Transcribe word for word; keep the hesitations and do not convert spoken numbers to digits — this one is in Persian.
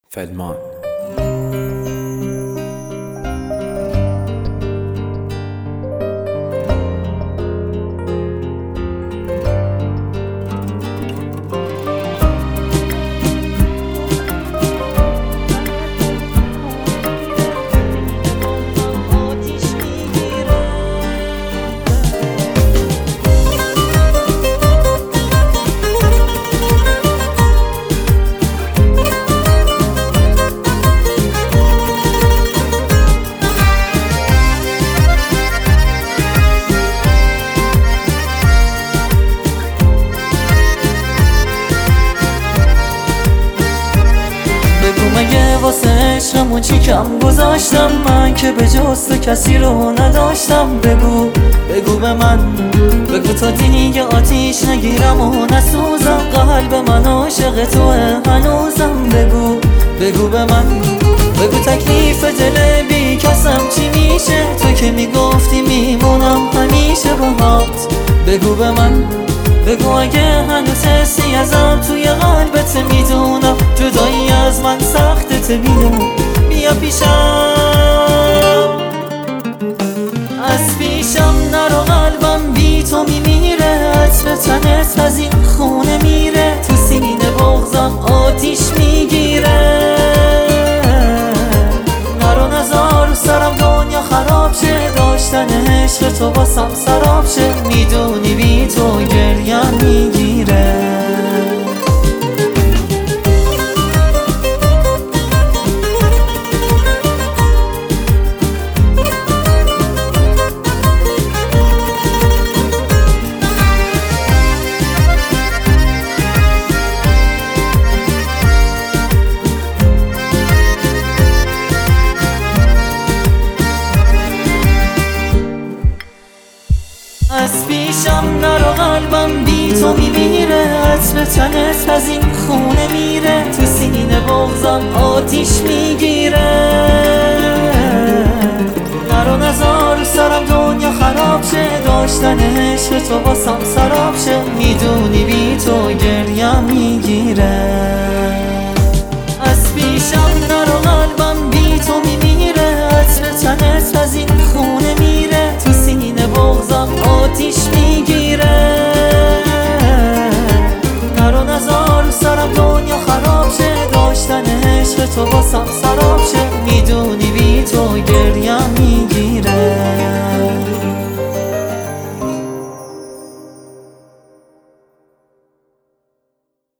فلمان. مگه واسه عشقمون چی کم گذاشتم من که به جز تو کسی رو نداشتم؟ بگو بگو به من، بگو تا دیگه آتیش نگیرم و نسوزم. قلب من عاشق توه هنوزم. بگو بگو به من، بگو تکلیف دل بی کسم چی میشه؟ تو که میگفتی میمونم همیشه باهات. بگو به من، بگو اگه هنوز حسی ازم توی قلبت میدونم جدایی از من سختت بیا بیا پیشم، از پیشم نرو قلبم بی تو میمیره. عطر تنت از این خونه میره، تو سینه بغضم آتیش میگیره. نرو نزار سرم دنیا خراب شه، داشتن عشق تو باسم سراب شه. میدونی بی تو گریم میگیره. از پیشم نرو قلبم بی تو میمیره. عطر تنت از این خونه میره، تو سینه بغضم آتیش میگیره. نرو نزار سرم دنیا خراب شه، داشتن عشق تو باسم سراب شه. میدونی بی تو گریم میگیره. از پیشم نرو قلبم بی تو میمیره. عطر تنت از این خونه میره، تو سینه بغضم آتیش میگیره. نرو نزار سرم دنیا خراب